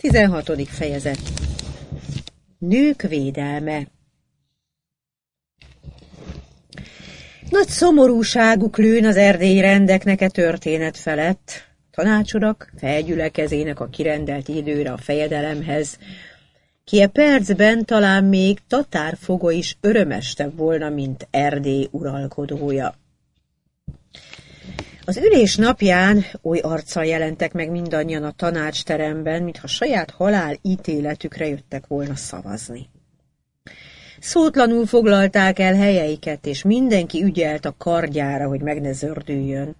16. fejezet. Nők védelme. Nagy szomorúságuk lőn az erdélyi rendeknek e történet felett. Tanácsurak felgyülekezének a kirendelt időre a fejedelemhez, ki e percben talán még tatárfoga is örömestebb volna, mint Erdély uralkodója. Az ülés napján oly arccal jelentek meg mindannyian a tanácsteremben, mintha saját halál ítéletükre jöttek volna szavazni. Szótlanul foglalták el helyeiket, és mindenki ügyelt a kardjára, hogy meg ne zördüljön.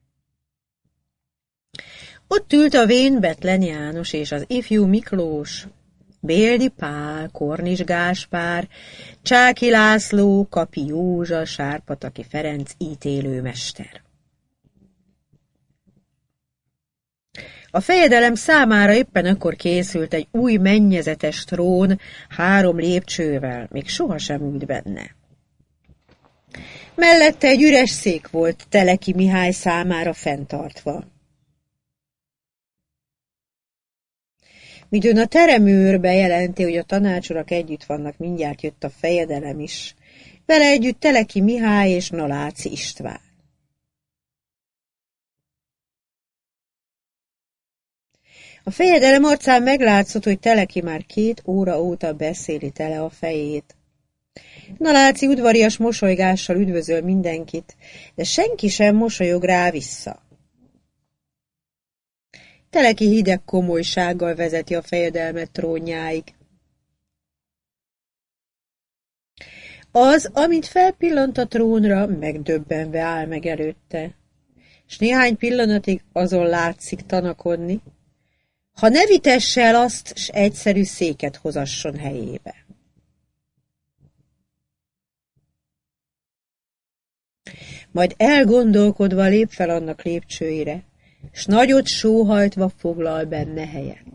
Ott ült a vén Bethlen János és az ifjú Miklós, Béldi Pál, Kornis Gáspár, Csáky László, Kapi Józsa, Sárpataki Ferenc ítélőmester. A fejedelem számára éppen akkor készült egy új mennyezetes trón 3 lépcsővel, még sohasem ült benne. Mellette egy üres szék volt Teleki Mihály számára fenntartva. Midőn a teremőr bejelenti, hogy a tanácsurak együtt vannak, mindjárt jött a fejedelem is, vele együtt Teleki Mihály és Naláczy István. A fejedelem arcán meglátszott, hogy Teleki már 2 óra óta beszéli tele a fejét. Naláczy udvarias mosolygással üdvözöl mindenkit, de senki sem mosolyog rá vissza. Teleki hideg komolysággal vezeti a fejedelmet trónjáig. Az, amint felpillant a trónra, megdöbbenve áll meg előtte, s néhány pillanatig azon látszik tanakodni, ha ne vitesse el azt, s egyszerű széket hozasson helyébe. Majd elgondolkodva lép fel annak lépcsőire, s nagyot sóhajtva foglal benne helyet.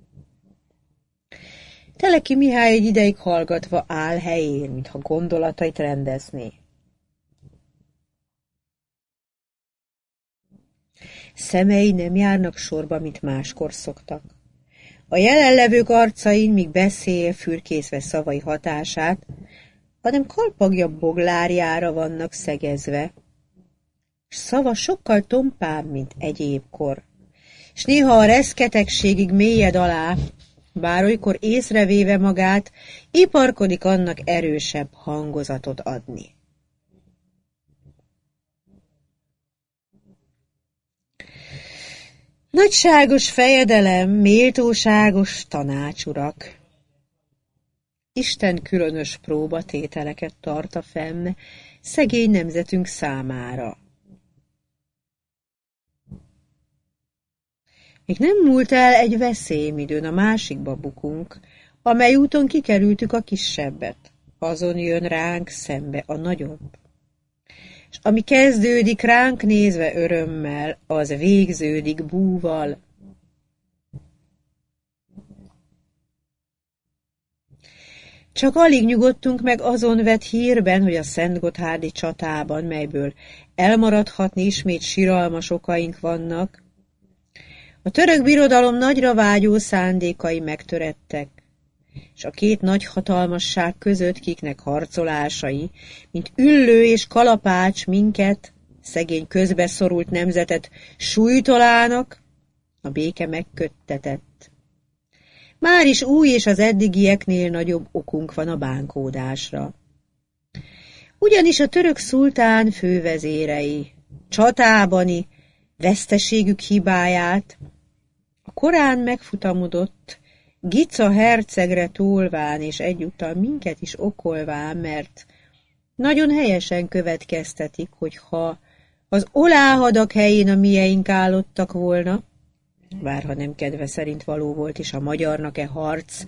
Teleki Mihály egy ideig hallgatva áll helyén, mintha gondolatait rendezné. Szemei nem járnak sorba, mint máskor szoktak. A jelenlevők arcain, míg beszél, fürkészve szavai hatását, hanem kalpagja boglárjára vannak szegezve, s szava sokkal tompább, mint egyébkor, s néha a reszketegségig mélyed alá, bár olykor észrevéve magát, iparkodik annak erősebb hangozatot adni. Nagyságos fejedelem, méltóságos tanácsurak! Isten különös próbatételeket tart a fenn szegény nemzetünk számára. Még nem múlt el egy veszély, midőn a másikba bukunk, amely úton kikerültük a kisebbet. Azon jön ránk szembe a nagyobb. És ami kezdődik ránk nézve örömmel, az végződik búval. Csak alig nyugodtunk meg azon vett hírben, hogy a szentgotthárdi csatában, melyből elmaradhatni ismét siralmas okaink vannak, a török birodalom nagyra vágyó szándékai megtörettek, és a 2 nagy hatalmasság között, kiknek harcolásai, mint Üllő és Kalapács minket, szegény közbeszorult nemzetet súlytolának, a béke megköttetett. Máris új és az eddigieknél nagyobb okunk van a bánkódásra. Ugyanis a török szultán fővezérei csatábani veszteségük hibáját a korán megfutamodott Gica hercegre tolván, és egyúttal minket is okolván, mert nagyon helyesen következtetik, hogy ha az oláhadak helyén a mieink állottak volna, bárha nem kedve szerint való volt is a magyarnak e harc,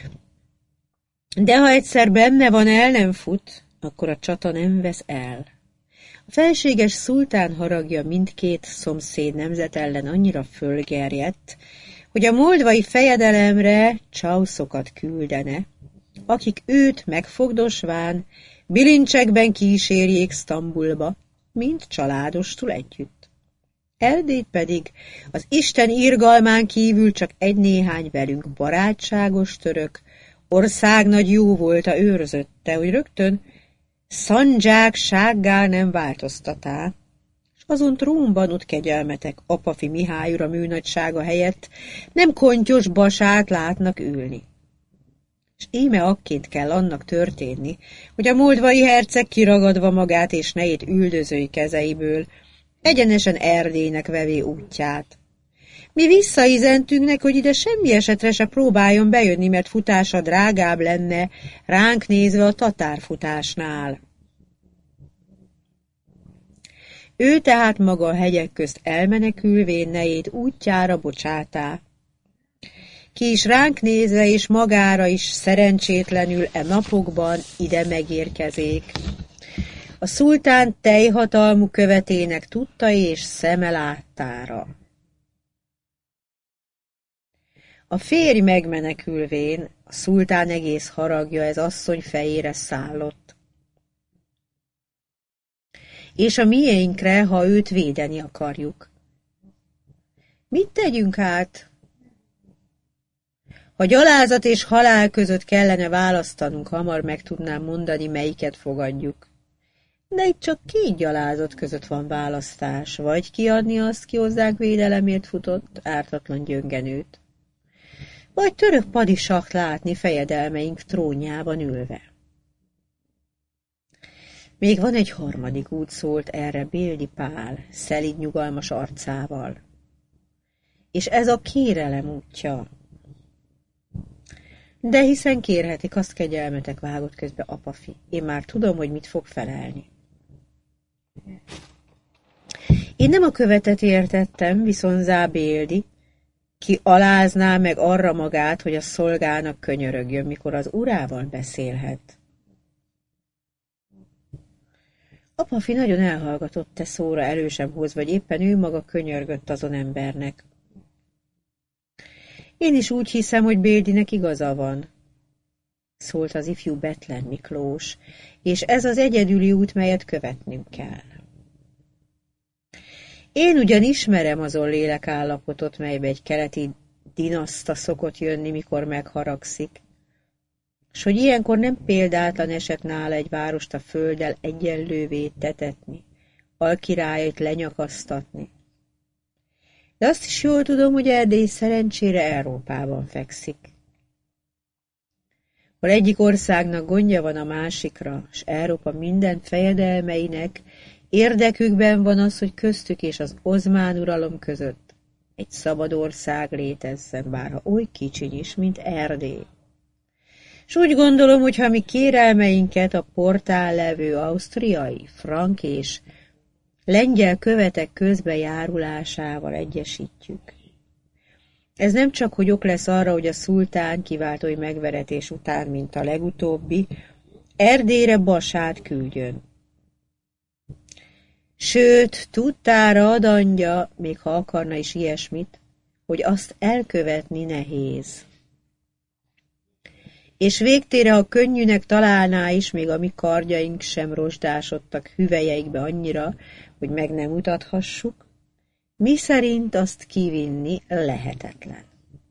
de ha egyszer benne van, el nem fut, akkor a csata nem vesz el. A felséges szultán haragja mindkét szomszéd nemzet ellen annyira fölgerjedt, hogy a moldvai fejedelemre csauszokat küldene, akik őt megfogdosván bilincsekben kísérjék Sztambulba, mint családostul együtt. Erdélyt pedig az Isten irgalmán kívül csak egy-néhány velünk barátságos török, országnagy jóvolta őrzötte, hogy rögtön szandzságsággá nem változtatá, s azon trónban ott kegyelmetek Apafi Mihály ura műnagysága helyett nem kontyos basát látnak ülni. És íme akként kell annak történni, hogy a moldvai herceg kiragadva magát és nejét üldözői kezeiből, egyenesen Erdélynek vevé útját. Mi visszaizentünknek, hogy ide semmi esetre se próbáljon bejönni, mert futása drágább lenne, ránk nézve a tatárfutásnál. Ő tehát maga a hegyek közt elmenekülvén nejét útjára bocsátá. Ki is ránk nézve és magára is szerencsétlenül napokban ide megérkezék. A szultán teljhatalmú követének tudta és szeme láttára. A férj megmenekülvén a szultán egész haragja ez asszony fejére szállott. És a miénkre, ha őt védeni akarjuk. Mit tegyünk át? Ha gyalázat és halál között kellene választanunk, hamar meg tudnám mondani, melyiket fogadjuk. De itt csak 2 gyalázat között van választás, vagy kiadni azt, ki hozzánk védelemért futott, ártatlan gyöngenőt, vagy török padisakt látni fejedelmeink trónjában ülve. Még van egy harmadik út, szólt erre Béldi Pál, szelíd nyugalmas arcával. És ez a kérelem útja. De hiszen kérhetik, azt kegyelmetek, vágott közbe Apafi. Én már tudom, hogy mit fog felelni. Én nem a követet értettem, viszont Zábéldi, ki alázná meg arra magát, hogy a szolgának könyörögjön, mikor az urával beszélhet. Apafi nagyon elhallgatott te szóra erősebb hoz, vagy éppen ő maga könyörgött azon embernek. Én is úgy hiszem, hogy Béldinek igaza van, szólt az ifjú Bethlen Miklós, és ez az egyedüli út, melyet követnünk kell. Én ugyan ismerem azon lélekállapotot, melybe egy keleti dinaszta szokott jönni, mikor megharagszik, s hogy ilyenkor nem példátlan eset nála egy várost a földdel egyenlővé tetetni, alkirályait lenyakasztatni. De azt is jól tudom, hogy Erdély szerencsére Európában fekszik. Hol egyik országnak gondja van a másikra, s Európa minden fejedelmeinek érdekükben van az, hogy köztük és az Ozmán uralom között egy szabad ország létezzen, bárha oly kicsiny is, mint Erdély. S úgy gondolom, hogy ha mi kérelmeinket a portán levő ausztriai, frank és lengyel követek közbejárulásával egyesítjük. Ez nem csak, hogy ok lesz arra, hogy a szultán kiváltói megveretés után, mint a legutóbbi, Erdélyre basát küldjön. Sőt, tudtára ad anyja, még ha akarna is ilyesmit, hogy azt elkövetni nehéz. És végtére, ha könnyűnek találná is, még a mi kardjaink sem rozsdásodtak hüvelyeikbe annyira, hogy meg nem mutathassuk, mi szerint azt kivinni lehetetlen.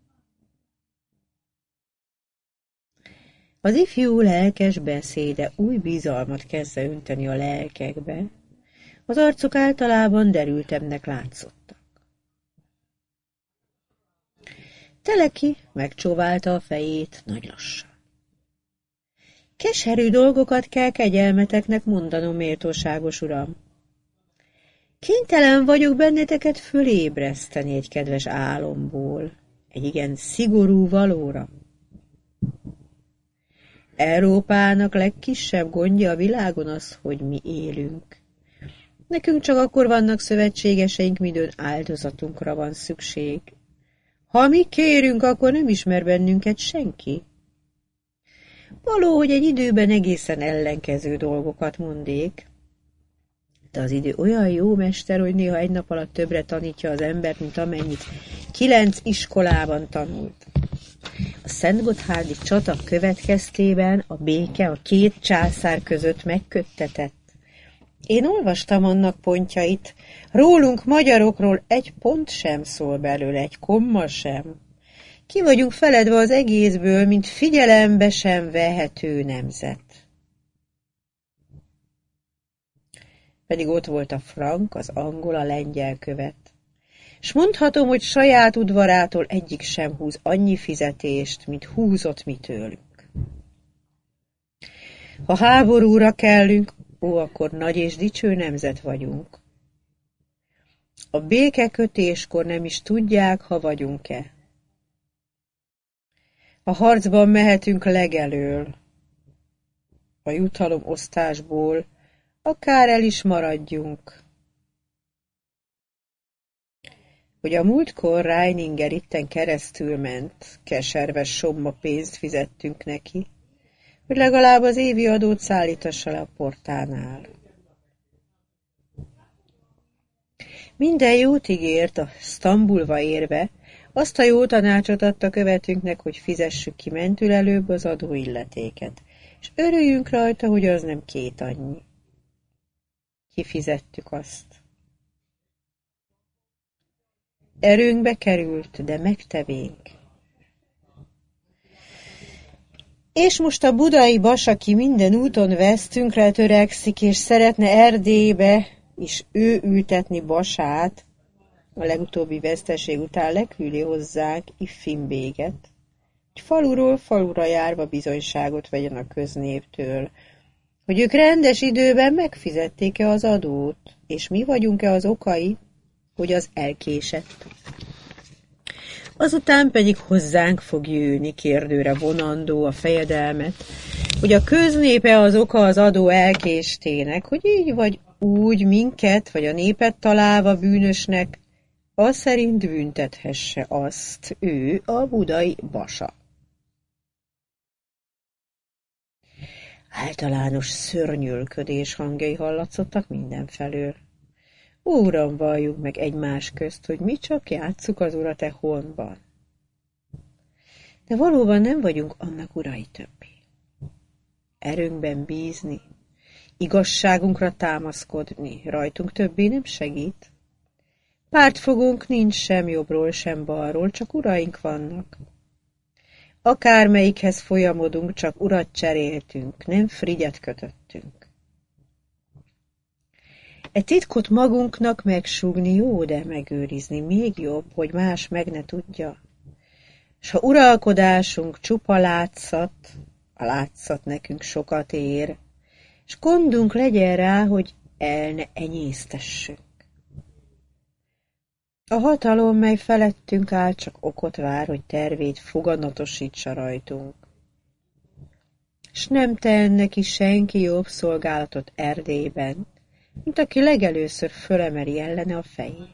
Az ifjú lelkes beszéde új bizalmat kezdte önteni a lelkekbe, az arcok általában derültebbnek látszottak. Teleki megcsóválta a fejét nagy lassan. Keserű dolgokat kell kegyelmeteknek mondanom, méltóságos uram. Kénytelen vagyok benneteket fölébreszteni egy kedves álomból, egy igen szigorú valóra. Európának legkisebb gondja a világon az, hogy mi élünk. Nekünk csak akkor vannak szövetségeseink, midőn áldozatunkra van szükség. Ha mi kérünk, akkor nem ismer bennünket senki. Való, hogy egy időben egészen ellenkező dolgokat mondék, de az idő olyan jó mester, hogy néha egy nap alatt többre tanítja az embert, mint amennyit 9 iskolában tanult. A szentgotthárdi csata következtében a béke a 2 császár között megköttetett, Én olvastam annak pontjait. Rólunk, magyarokról egy pont sem szól belőle, egy komma sem. Ki vagyunk feledve az egészből, mint figyelembe sem vehető nemzet. Pedig ott volt a frank, az angol, a lengyel követ. S mondhatom, hogy saját udvarától egyik sem húz annyi fizetést, mint húzott mi tőlünk. Ha háborúra kellünk, akkor nagy és dicső nemzet vagyunk. A békekötéskor nem is tudják, ha vagyunk-e. A harcban mehetünk legelől, a jutalomosztásból, akár el is maradjunk. Hogy a múltkor Reininger itten keresztül ment, keserves somma pénzt fizettünk neki, hogy legalább az évi adót szállítassa le a portánál. Minden jót ígért, a Sztambulba érve, azt a jó tanácsot adta követünknek, hogy fizessük ki mentül előbb az adóilletéket, és örüljünk rajta, hogy az nem 2 annyi. Kifizettük azt. Erőnkbe került, de megtevénk. És most a budai Bas, aki minden úton vesztünkre törekszik, és szeretne Erdélybe is ő ültetni Basát, a legutóbbi veszteség után leküldi hozzánk Iffinbéget, hogy faluról falura járva bizonyságot vegyen a köznévtől, hogy ők rendes időben megfizették-e az adót, és mi vagyunk-e az okai, hogy az elkésett. Azután pedig hozzánk fog jönni kérdőre vonandó a fejedelmet, hogy a köznépe az oka az adó elkéstének, hogy így vagy úgy minket, vagy a népet találva bűnösnek, az szerint büntethesse azt ő, a budai Basa. Általános szörnyűlködés hangjai hallatszottak mindenfelől. Uram, valljuk meg egymás közt, hogy mi csak játsszuk az urat e honban. De valóban nem vagyunk annak urai többé. Erőnkben bízni, igazságunkra támaszkodni rajtunk többé nem segít. Pártfogónk nincs sem jobbról, sem balról, csak uraink vannak. Akármelyikhez folyamodunk, csak urat cseréltünk, nem frigyet kötöttünk. E titkot magunknak megsúgni jó, de megőrizni még jobb, hogy más meg ne tudja. S ha uralkodásunk csupa látszat, a látszat nekünk sokat ér, s gondunk legyen rá, hogy el ne enyésztessünk. A hatalom, mely felettünk áll, csak okot vár, hogy tervét foganatosítsa rajtunk. S nem tenne neki senki jobb szolgálatot Erdélyben, mint aki legelőször fölemeli ellene a fejét.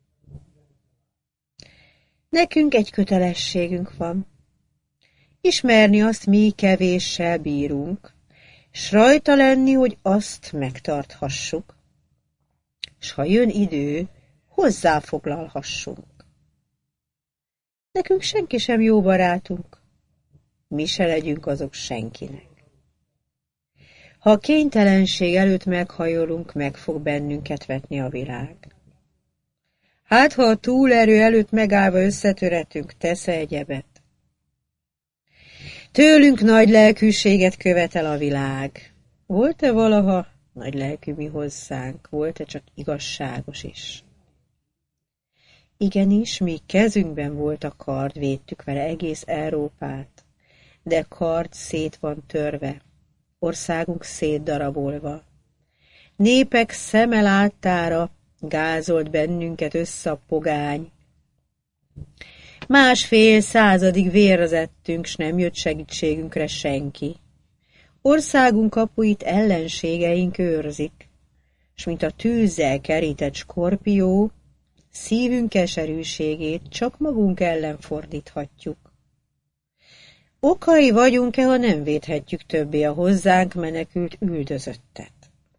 Nekünk egy kötelességünk van, ismerni azt, mi kevéssel bírunk, s rajta lenni, hogy azt megtarthassuk, s ha jön idő, hozzáfoglalhassunk. Nekünk senki sem jó barátunk, mi se legyünk azok senkinek. Ha a kénytelenség előtt meghajolunk, meg fog bennünket vetni a világ. Hát, ha a túlerő előtt megállva összetöretünk, tesz egyebet. Tőlünk nagy lelkűséget követel a világ. Volt-e valaha nagy lelkű mi hozzánk? Volt-e csak igazságos is? Igenis, míg kezünkben volt a kard, védtük vele egész Európát, de kard szét van törve, országunk szétdarabolva. Népek szeme láttára gázolt bennünket össze a pogány. 1,5 századig vérzettünk, s nem jött segítségünkre senki. Országunk kapuit ellenségeink őrzik, s mint a tűzzel kerített skorpió, szívünk keserűségét csak magunk ellen fordíthatjuk. Okai vagyunk-e, ha nem védhetjük többé a hozzánk menekült üldözöttet?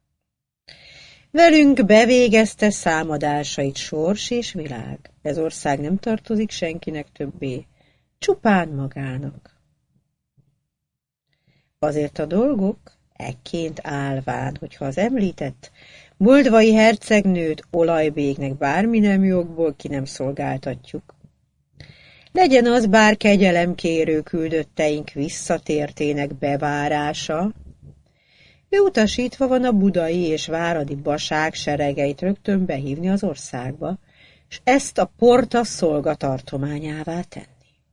Velünk bevégezte számadásait sors és világ. Ez ország nem tartozik senkinek többé, csupán magának. Azért a dolgok Ekként állván, hogyha az említett moldvai hercegnőt olajbéknek bármi nem jogból ki nem szolgáltatjuk. Legyen az bár kegyelemkérő küldötteink visszatértének bevárása, ő utasítva van a budai és váradi baság seregeit rögtön behívni az országba, és ezt a porta szolgatartományává tenni.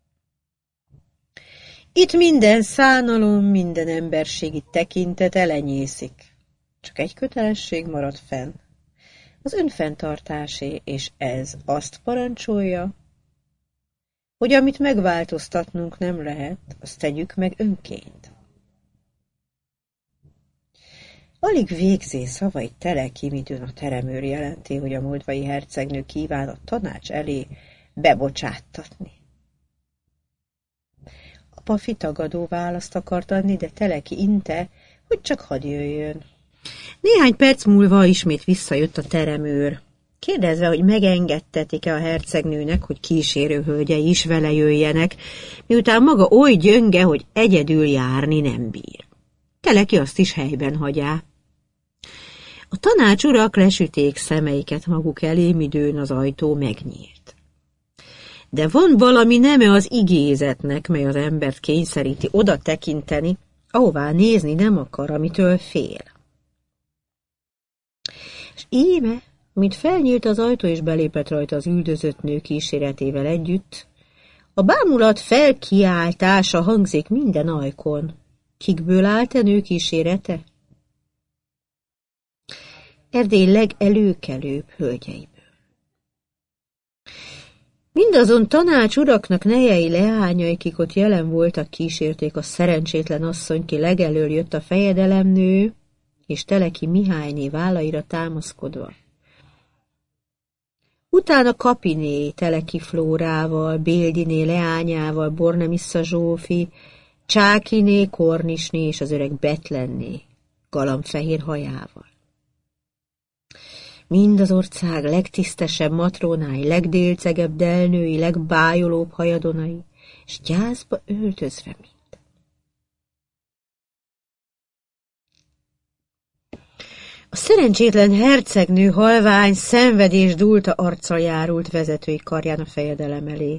Itt minden szánalom, minden emberségi tekintet elenyészik. Csak egy kötelesség marad fenn, az önfenntartásé, és ez azt parancsolja, hogy amit megváltoztatnunk nem lehet, azt tegyük meg önként. Alig végzé szavait Teleki, midőn a teremőr jelenti, hogy a moldvai hercegnő kíván a tanács elé bebocsáttatni. Apafi tagadó választ akart adni, de Teleki inte, hogy csak hadd jöjjön. Néhány perc múlva ismét visszajött a teremőr, kérdezve, hogy megengedtetik-e a hercegnőnek, hogy kísérő hölgyei is vele jöjjenek, miután maga oly gyönge, hogy egyedül járni nem bír. Teleki azt is helyben hagyá. A tanácsurak lesüték szemeiket maguk elé, midőn az ajtó megnyílt. De van valami neme az igézetnek, mely az embert kényszeríti oda tekinteni, ahová nézni nem akar, amitől fél. És íme, mint felnyílt az ajtó és belépett rajta az üldözött nő kíséretével együtt, a bámulat felkiáltása hangzik minden ajkon. Kikből állt a nő kísérete? Erdély legelőkelőbb hölgyeiből. Mindazon tanácsuraknak nejei leányai, kik ott jelen voltak, kísérték a szerencsétlen asszony, ki legelől jött a fejedelemnő, és Teleki Mihályné vállaira támaszkodva. Utána Kapiné, Teleki Flórával, Béldiné leányával, Bornemissza Zsófi, Csákiné, Kornisné és az öreg Betlenné, galambfehér hajával. Mind az ország legtisztesebb matrónái, legdélcegebb delnői, legbájolóbb hajadonai, és gyászba öltözve mind. A szerencsétlen hercegnő halvány, szenvedés dúlta arccal járult vezetői karján a fejedelem elé.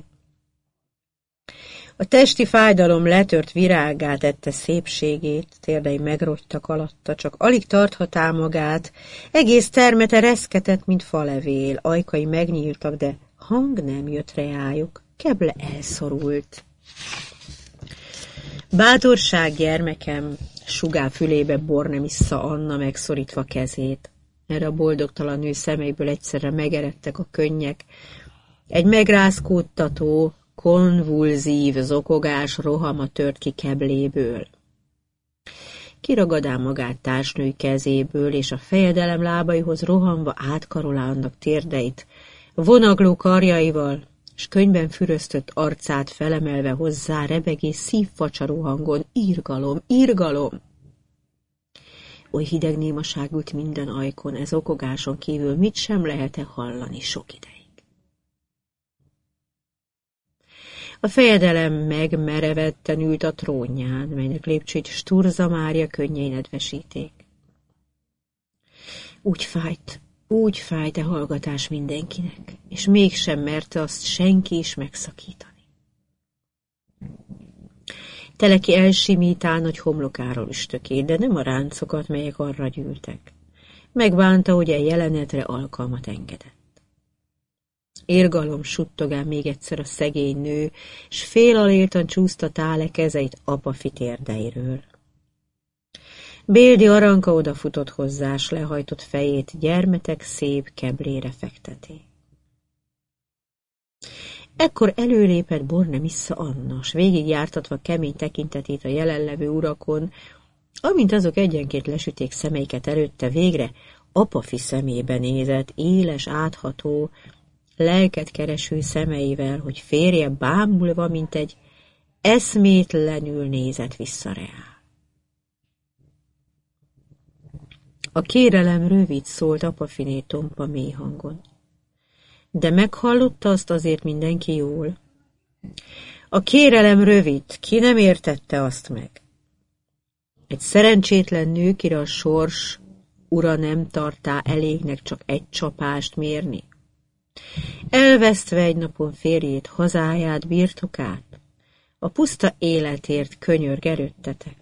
A testi fájdalom letört virággá tette szépségét, térdei megrogytak alatta, csak alig tarthatá magát, egész termete reszketett, mint falevél, ajkai megnyíltak, de hang nem jött reájuk, keble elszorult. Bátorság, gyermekem, sugál fülébe Bornemissza Anna megszorítva kezét. Erre a boldogtalan nő szemeiből egyszerre megeredtek a könnyek. Egy megrázkódtató, konvulzív zokogás rohama tört ki kebléből. Kiragadá magát társnői kezéből, és a fejedelem lábaihoz rohanva átkarolá annak térdeit, vonagló karjaival, s könyben füröztött arcát felemelve hozzá rebegés szívfacsaró hangon: írgalom, írgalom! Oly hideg némaság ült minden ajkon, ez okogáson kívül mit sem lehet-e hallani sok ideig. A fejedelem megmerevedten ült a trónján, melynek lépcsőit Sturza Mária könnyei nedvesíték. Úgy fájt a hallgatás mindenkinek, és mégsem merte azt senki is megszakítani. Teleki elsimítál nagy homlokáról üstökét, de nem a ráncokat, melyek arra gyűltek. Megbánta, hogy a jelenetre alkalmat engedett. Érgalom suttogál még egyszer a szegény nő, s félaléltan csúsztatá le kezeit Apafi térdeiről. Béldi Aranka odafutott hozzá, s lehajtott fejét gyermetek szép keblére fekteti. Ekkor előlépett Bornemissza Anna, s végigjártatva kemény tekintetét a jelenlevő urakon, amint azok egyenként lesüték szemeiket előtte, végre Apafi szemébe nézett, éles, átható, lelket kereső szemeivel, hogy férje bámulva, mint egy eszmétlenül nézett vissza reá. A kérelem rövid, szólt Apafiné tompa mély hangon. De meghallotta azt azért mindenki jól. A kérelem rövid, ki nem értette azt meg? Egy szerencsétlen nő, kire a sors ura nem tartá elégnek csak egy csapást mérni. Elvesztve egy napon férjét, hazáját, birtokát, a puszta életért könyörg előttetek.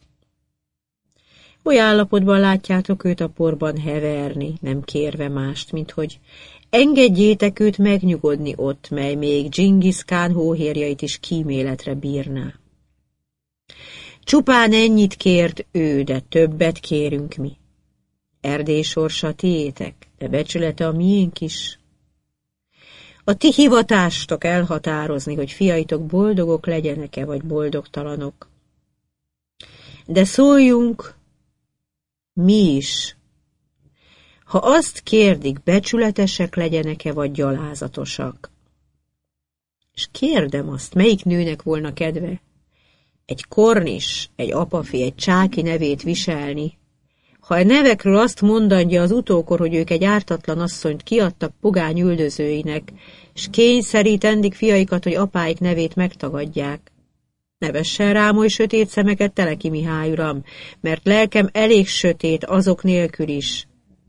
Oly állapotban látjátok őt a porban heverni, nem kérve mást, mint hogy engedjétek őt megnyugodni ott, mely még Dzsingisz Kán hóhérjait is kíméletre bírná. Csupán ennyit kért ő, de többet kérünk mi. Erdély sorsa tiétek, de becsülete a miénk is. A ti hivatástok elhatározni, hogy fiaitok boldogok legyenek-e, vagy boldogtalanok. De szóljunk mi is. Ha azt kérdik, becsületesek legyenek-e, vagy gyalázatosak. És kérdem azt, melyik nőnek volna kedve egy kornis, egy apafi, egy csáki nevét viselni, ha a nevekről azt mondandja az utókor, hogy ők egy ártatlan asszonyt kiadtak pogány üldözőinek, és kényszerítendik fiaikat, hogy apáik nevét megtagadják. Ne vessen rám oly sötét szemeket, Teleki Mihály uram, mert lelkem elég sötét azok nélkül is.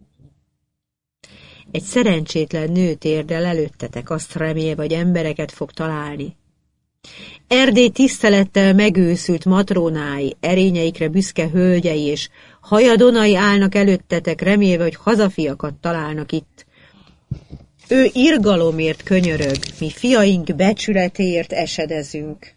Egy szerencsétlen nő térdel előttetek, azt remélve, hogy embereket fog találni. Erdély tisztelettel megőszült matrónái, erényeikre büszke hölgyei és hajadonai állnak előttetek, remélve, hogy hazafiakat találnak itt. Ő irgalomért könyörög, mi fiaink becsületéért esedezünk.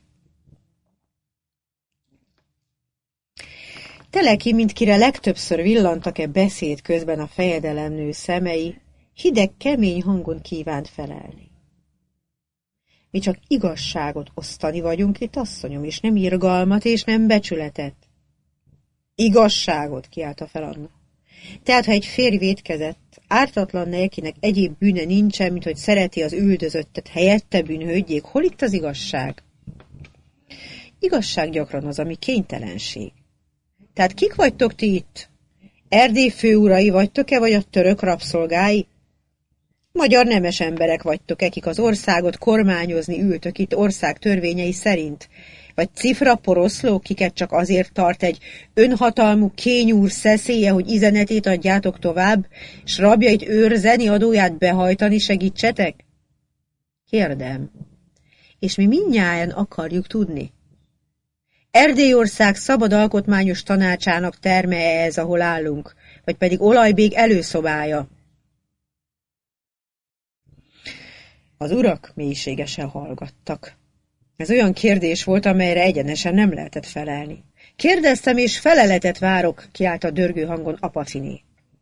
Teleki, mint kire legtöbbször villantak-e beszéd közben a fejedelemnő szemei, hideg, kemény hangon kívánt felelni. Mi csak igazságot osztani vagyunk itt, asszonyom, és nem irgalmat, és nem becsületet. Igazságot, kiálta fel Anna. Tehát, ha egy férj vétkezett, ártatlan nelkinek egyéb bűne nincsen, mint hogy szereti az üldözöttet, helyette bűnhődjék, hol itt az igazság? Igazság gyakran az, ami kénytelenség. Tehát kik vagytok ti itt? Erdély főurai vagytok-e, vagy a török rabszolgái? Magyar nemes emberek vagytok, akik az országot kormányozni ültök itt ország törvényei szerint? Vagy cifra poroszlók, kiket csak azért tart egy önhatalmú kényúr szeszélye, hogy izenetét adjátok tovább, s rabjait őrzeni, adóját behajtani segítsetek? Kérdem, és mi mindnyájan akarjuk tudni. Erdélyország szabad alkotmányos tanácsának terme ez, ahol állunk, vagy pedig olajbég előszobája? Az urak mélységesen hallgattak. Ez olyan kérdés volt, amelyre egyenesen nem lehetett felelni. Kérdeztem, és feleletet várok, kiállt a dörgő hangon Apafiné.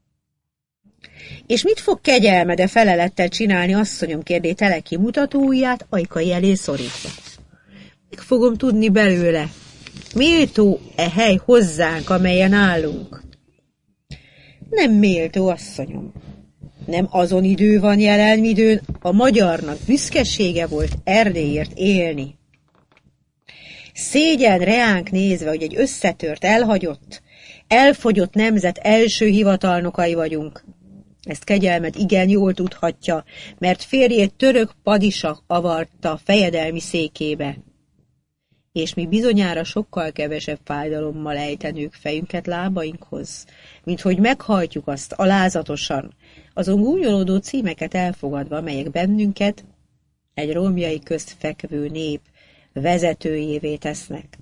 És mit fog kegyelmede felelettel csinálni, asszonyom, kérdé Teleki mutatóujját ajkai elé szorítva. Meg fogom tudni belőle. Méltó e hely hozzánk, amelyen állunk? Nem méltó, asszonyom. Nem azon idő van jelen, midőn a magyarnak büszkesége volt Erdélyért élni. Szégyen reánk nézve, hogy egy összetört, elhagyott, elfogyott nemzet első hivatalnokai vagyunk. Ezt kegyelmed igen jól tudhatja, mert férjét török padisa avarta fejedelmi székébe. És mi bizonyára sokkal kevesebb fájdalommal ejtenők fejünket lábainkhoz, mint hogy meghajtjuk azt alázatosan, azon gúnyolódó címeket elfogadva, melyek bennünket egy rómjai közt fekvő nép vezetőjévé tesznek.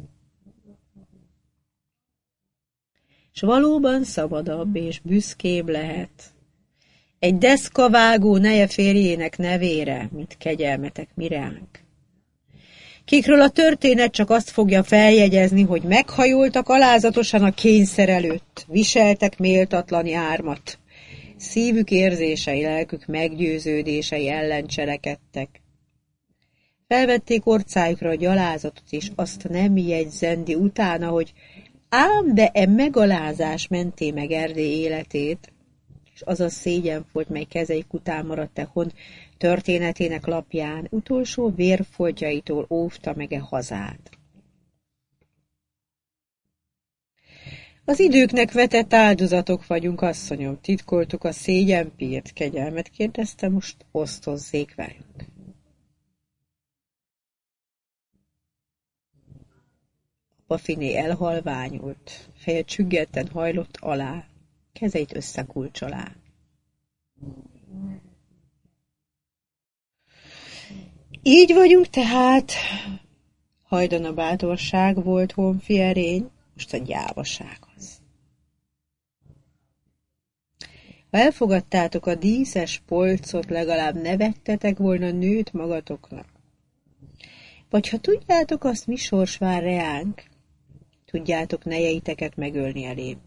S valóban szabadabb és büszkébb lehet egy deszkavágó neje férjének nevére, mint kegyelmetek miránk. Kikről a történet csak azt fogja feljegyezni, hogy meghajoltak alázatosan a kényszer előtt, viseltek méltatlan ármat, szívük érzései, lelkük meggyőződései ellen cselekedtek. Felvették orcájukra a gyalázatot, és azt nem jegyzendi utána, hogy ám de e megalázás menté meg Erdély életét, és az a szégyenfolt, mely kezeik után maradt e hon történetének lapján, utolsó vérfoltjaitól óvta meg e hazát. Az időknek vetett áldozatok vagyunk, asszonyom, titkoltuk a szégyenpírt, kegyelmet kérdezte, most osztozzék velünk. Pafiné elhalványult, feje csüggetten hajlott alá, kezeit összekulcsolá. Így vagyunk tehát, hajdan a bátorság volt honfi erény, most a gyávasághoz. Ha elfogadtátok a díszes polcot, legalább nevettetek volna nőt magatoknak. Vagy ha tudjátok, azt mi sors vár reánk, tudjátok nejeiteket megölni elébb.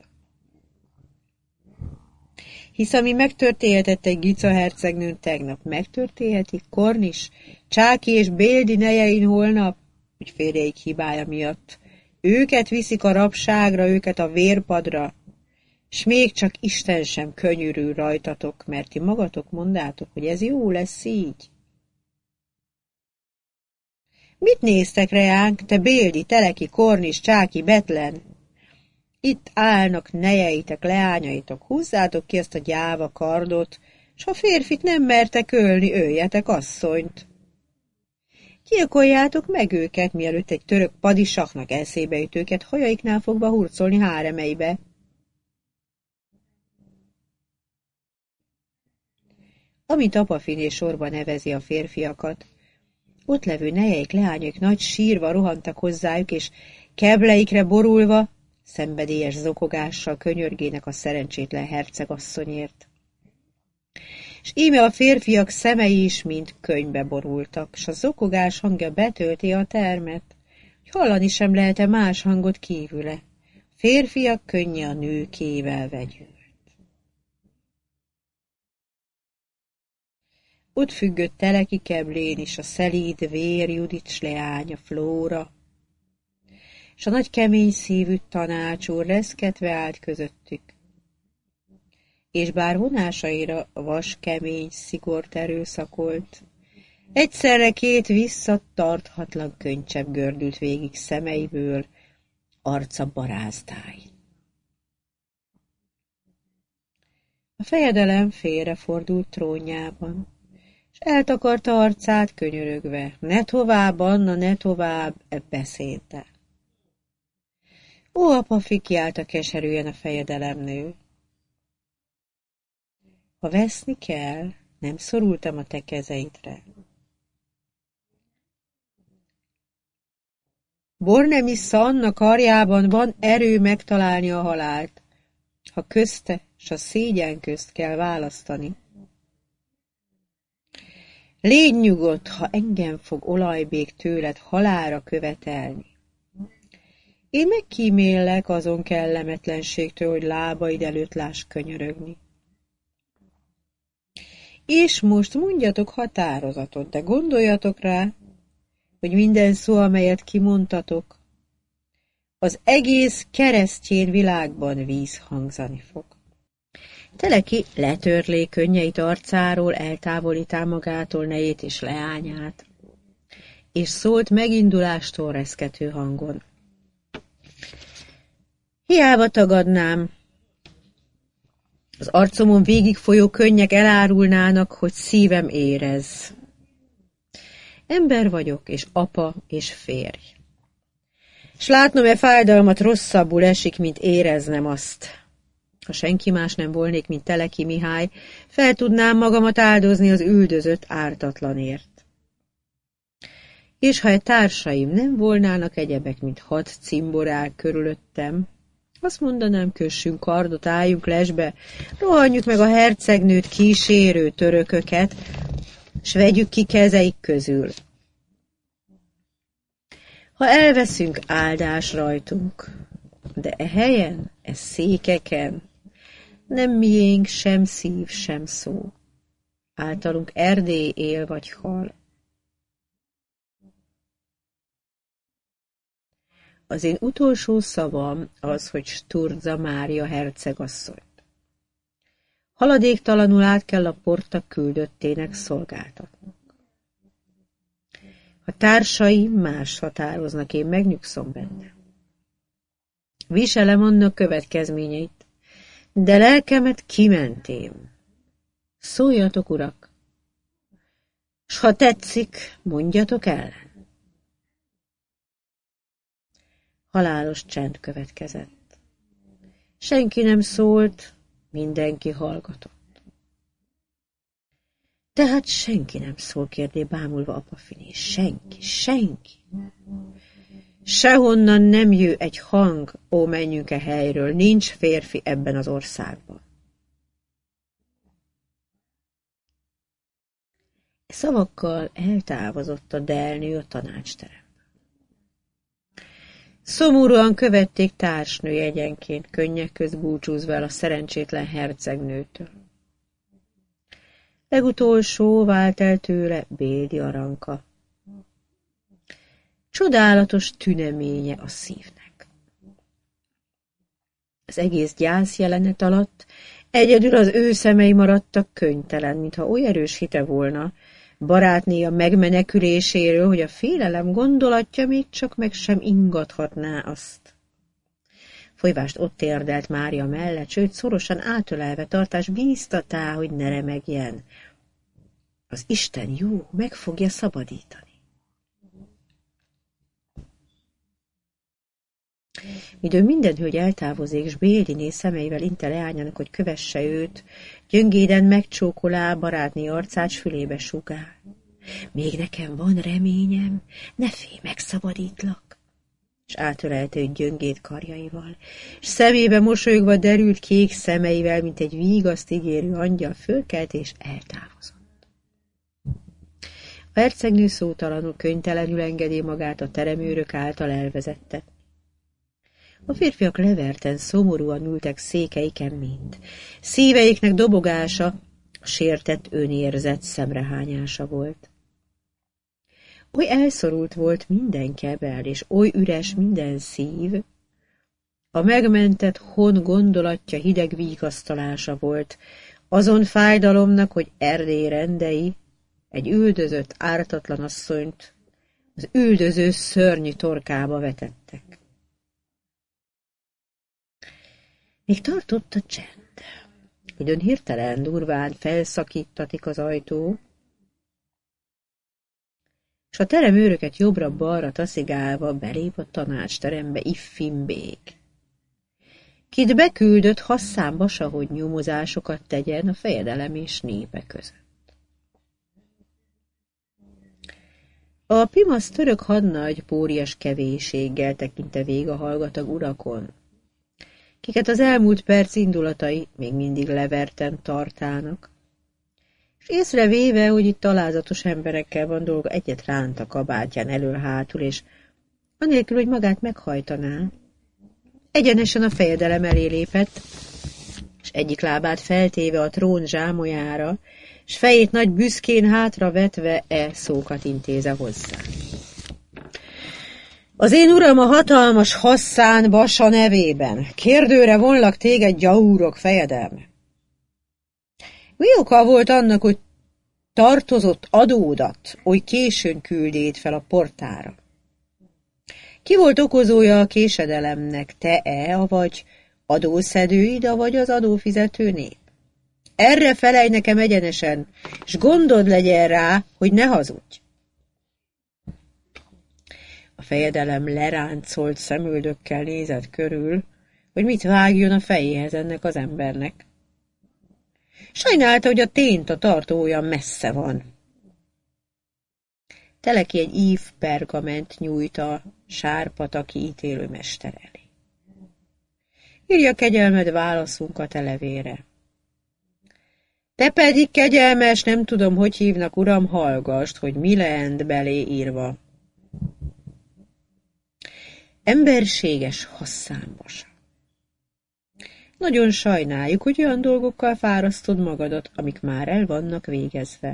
Hisz ami megtörténhetett egy Gica hercegnőn tegnap, megtörténhetik Kornis, Csáki és Béldi nejein holnap, hogy férjeik hibája miatt. Őket viszik a rabságra, őket a vérpadra, s még csak Isten sem könyörül rajtatok, mert ti magatok mondátok, hogy ez jó lesz így. Mit néztek reánk, te Béldi, Teleki, Kornis, Csáki, Betlen? Itt állnak nejeitek, leányaitok, húzzátok ki ezt a gyáva kardot, s ha férfit nem mertek ölni, öljetek asszonyt. Gyilkoljátok meg őket, mielőtt egy török padisaknak eszébe jut őket, hajaiknál fogva hurcolni háremeibe. Amit Apafiné sorba nevezi a férfiakat, ott levő nejeik, leányaik nagy sírva rohantak hozzájuk, és kebleikre borulva, szenvedélyes zokogással könyörgének a szerencsétlen hercegasszonyért. És íme a férfiak szemei is mind könyvbe borultak, s a zokogás hangja betölti a termet, hogy hallani sem lehet-e más hangot kívüle. Férfiak könnye a nőkével vegyült. Ott függött Teleki keblén is a szelíd vér Judics leánya Flóra, s a nagy kemény szívű tanácsúr reszketve állt közöttük. És bár vonásaira vas kemény szigort erőszakolt, egyszerre két visszatarthatlan könycsepp gördült végig szemeiből, arca barázdáin. A fejedelem félrefordult trónjában, és eltakarta arcát könyörögve, ne tovább, Anna, ne tovább, beszélte. Ó, apafi, kiálta keserűen a fejedelemnő. Ha veszni kell, nem szorultam a te kezeidre. Bornemisza Anna karjában van erő megtalálni a halált, ha közte s a szégyen közt kell választani. Légy nyugodt, ha engem fog olajbék tőled halálra követelni. Én megkíméllek azon kellemetlenségtől, hogy lábaid előtt láss könyörögni. És most mondjatok határozatot, de gondoljatok rá, hogy minden szó, amelyet kimondtatok, az egész keresztjén világban vízhangzani fog. Teleki letörlé könnyeit arcáról, eltávolítá magától nejét és leányát, és szólt megindulástól reszkető hangon. Hiába tagadnám, az arcomon végigfolyó könnyek elárulnának, hogy szívem érez. Ember vagyok, és apa, és férj. S látnom-e fájdalmat rosszabbul esik, mint éreznem azt. Ha senki más nem volnék, mint Teleki Mihály, fel tudnám magamat áldozni az üldözött ártatlanért. És ha társaim nem volnának egyebek, mint 6 cimborák körülöttem, azt mondanám, kössünk kardot, álljunk lesbe, rohanjuk meg a hercegnőt kísérő törököket, s vegyük ki kezeik közül. Ha elveszünk, áldás rajtunk, de e helyen, e székeken, nem miénk sem szív, sem szó. Általunk Erdély él vagy hal. Az én utolsó szavam az, hogy Sturza Mária hercegasszonyt haladéktalanul át kell a porta küldöttének szolgáltatnunk. Ha társaim más határoznak, én megnyugszom benne. Viselem annak következményeit, de lelkemet kimentém. Szóljatok, urak, s ha tetszik, mondjatok ellen. Halálos csend következett. Senki nem szólt, mindenki hallgatott. Tehát senki nem szól, kérdé bámulva apa Finé. Senki. Sehonnan nem jő egy hang, ó, menjünk-e helyről, nincs férfi ebben az országban. Szavakkal eltávozott a delnő a tanácsteremből. Szomorúan követték társnői egyenként, könnyek közt búcsúzva el a szerencsétlen hercegnőtől. Legutolsó vált el tőle Bédi Aranka. Csodálatos tüneménye a szívnek. Az egész gyász jelenet alatt egyedül az ő szemei maradtak könytelen, mintha oly erős hite volna barátnéja megmeneküléséről, hogy a félelem gondolatja még csak meg sem ingathatná azt. Folyvást ott térdelt Mária mellett, sőt szorosan átölelve tartás bíztatá, hogy ne remegjen. Az Isten jó, meg fogja szabadítani. Midőn minden hölgy eltávozik, s Bédiné szemeivel inte leányának, hogy kövesse őt, gyöngéden megcsókolá barátné arcát, s fülébe sugál. Még nekem van reményem, ne félj, megszabadítlak. És átölelte őt gyöngéd karjaival, s szemébe mosolyogva derült kék szemeivel, mint egy vígaszt ígérő angyal fölkelt és eltávozott. A hercegnő szótalanul, könytelenül engedi magát a teremőrök által elvezettet. A férfiak leverten, szomorúan ültek székeiken mind. Szíveiknek dobogása, a sértett önérzet szemrehányása volt. Oly elszorult volt minden kebel, és oly üres minden szív, a megmentett hon gondolatja hideg vigasztalása volt, azon fájdalomnak, hogy Erdély rendei egy üldözött ártatlan asszonyt az üldöző szörny torkába vetettek. Még tartott a csend. Időn hirtelen durván felszakítatik az ajtó, s a teremőröket jobbra-balra taszigálva belép a tanácsterembe Iffim bég. Kit beküldött Hasszán Basa, hogy nyomozásokat tegyen a fejedelem és népe között. A pimasz török hadnagy pórias kevéséggel tekinte vég a hallgatag urakon, kiket az elmúlt perc indulatai még mindig leverten tartának, és észrevéve, hogy itt alázatos emberekkel van dolga, egyet ránt a kabátján elől-hátul, és anélkül, hogy magát meghajtaná, egyenesen a fejedelem elé lépett, és egyik lábát feltéve a trón zsámolyára, s fejét nagy büszkén hátra vetve szókat intéze hozzá. Az én uram a hatalmas Hasszán Basa nevében, kérdőre vonlak téged, gyaúrok fejedelme. Mi oka volt annak, hogy tartozott adódat, oly későn küldét fel a portára? Ki volt okozója a késedelemnek, te-e, avagy adószedőid, avagy az adófizető nép? Erre felejj nekem egyenesen, s gondod legyen rá, hogy ne hazudj. A fejedelem leráncolt szemöldökkel nézett körül, hogy mit vágjon a fejéhez ennek az embernek. Sajnálta, hogy a tényt a tartó olyan messze van. Teleki egy ív pergament nyújt a sárpataki ítélőmester elé. Írja kegyelmed válaszunkat a levére. Te pedig, kegyelmes, nem tudom, hogy hívnak, uram, hallgasd, hogy mi leent belé írva. Emberséges Hasszán Basa. Nagyon sajnáljuk, hogy olyan dolgokkal fárasztod magadat, amik már el vannak végezve.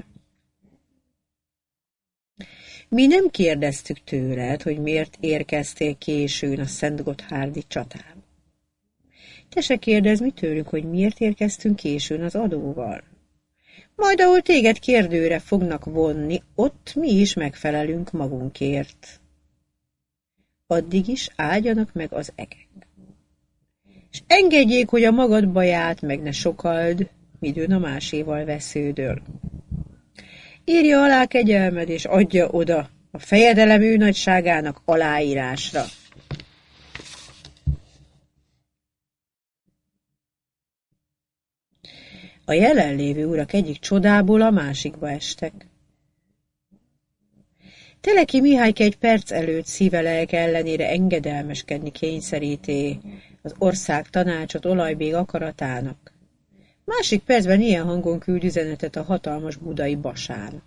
Mi nem kérdeztük tőled, hogy miért érkeztél későn a Szentgotthárdi csatába. Te se kérdezd mi tőlünk, hogy miért érkeztünk későn az adóval. Majd ahol téged kérdőre fognak vonni, ott mi is megfelelünk magunkért. Addig is áldjanak meg az egek. És engedjék, hogy a magad baját meg ne sokald, midőn a máséval vesződöl. Írja alá kegyelmed, és adja oda a fejedelem ő nagyságának aláírásra. A jelenlévő urak egyik csodából a másikba estek. Teleki Mihályke egy perc előtt szíve lelke ellenére engedelmeskedni kényszeríté az ország tanácsot olajbég akaratának. Másik percben ilyen hangon küld üzenetet a hatalmas budai basának.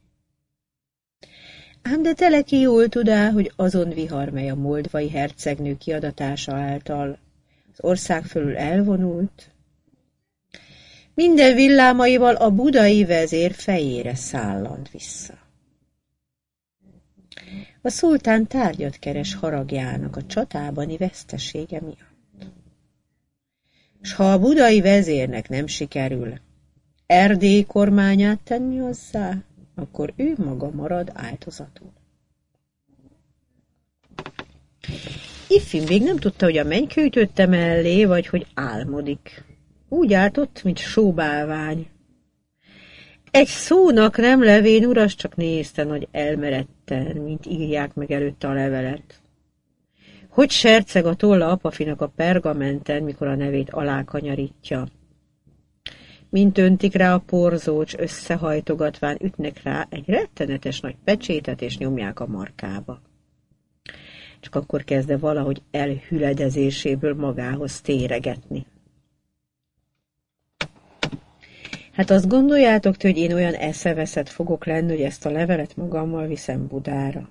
Ám de Teleki jól tudá, hogy azon vihar, mely a moldvai hercegnő kiadatása által az ország fölül elvonult, minden villámaival a budai vezér fejére szállant vissza. A szultán tárgyat keres haragjának a csatábani vesztesége miatt. S ha a budai vezérnek nem sikerül Erdély kormányát tenni hozzá, akkor ő maga marad áldozatul. Iffin még nem tudta, hogy a mennykő ütötte mellé, vagy hogy álmodik. Úgy állt ott, mint sóbálvány. Egy szónak nem levén uras csak nézte nagy elmeredten, mint írják meg előtte a levelet. Hogy serceg a tolla apafinak a pergamenten, mikor a nevét alákanyarítja. Mint öntik rá a porzócs, összehajtogatván ütnek rá egy rettenetes nagy pecsétet, és nyomják a markába. Csak akkor kezdte valahogy elhüledezéséből magához téregetni. Hát azt gondoljátok, hogy én olyan eszeveszett fogok lenni, hogy ezt a levelet magammal viszem Budára.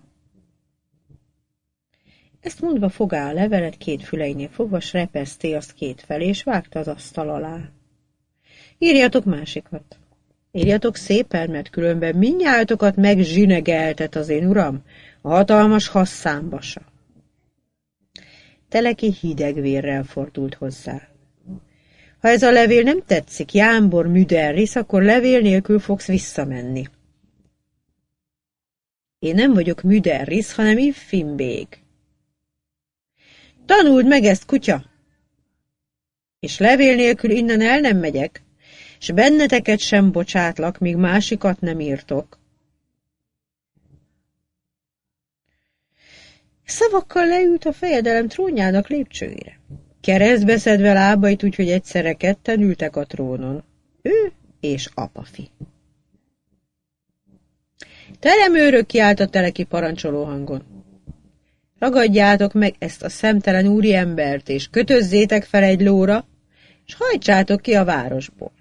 Ezt mondva fogá a levelet, két füleinél fogva, s repeszté azt két felé, és vágta az asztal alá. Írjatok másikat. Írjatok szépen, mert különben mindnyájatokat megzsinegeltet az én uram, a hatalmas Hasszán basa. Teleki hidegvérrel fordult hozzá. Ha ez a levél nem tetszik, Jámbor Müderris, akkor levél nélkül fogsz visszamenni. Én nem vagyok Müderris, hanem Iffin bég. Tanuld meg ezt, kutya! És levél nélkül innen el nem megyek, s benneteket sem bocsátlak, míg másikat nem írtok. Szavakkal leült a fejedelem trónjának lépcsőjére. Keresztbe szedve lábait, úgyhogy egyszerre ketten ültek a trónon. Ő és apafi. Teremőrök, kiáltott Teleki parancsoló hangon. Ragadjátok meg ezt a szemtelen úriembert, és kötözzétek fel egy lóra, és hajtsátok ki a városból.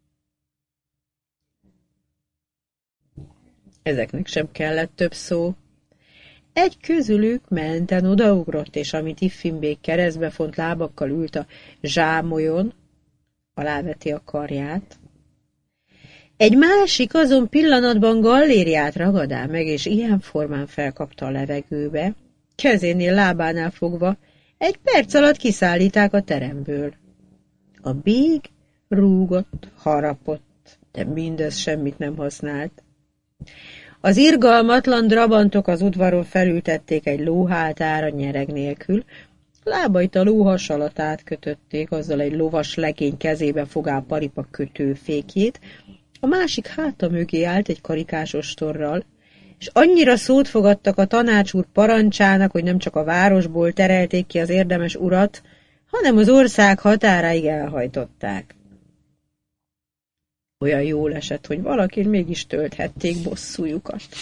Ezeknek sem kellett több szó. Egy közülük menten odaugrott, és amit Iffinbék keresztbe font lábakkal ült a zsámolyon, aláveti a karját. Egy másik azon pillanatban Gallériát ragadá meg, és ilyen formán felkapta a levegőbe, kezénél lábánál fogva, egy perc alatt kiszállíták a teremből. A bég rúgott, harapott, de mindez semmit nem használt. Az irgalmatlan drabantok az udvaron felültették egy lóhátára nyereg nélkül, lábait a lóhas alatt átkötötték, azzal egy lovas legény kezébe fogá paripa kötőfékjét, a másik háta mögé állt egy karikás ostorral, és annyira szót fogadtak a tanács úr parancsának, hogy nem csak a városból terelték ki az érdemes urat, hanem az ország határáig elhajtották. Olyan jól esett, hogy valakin mégis tölthették bosszújukat.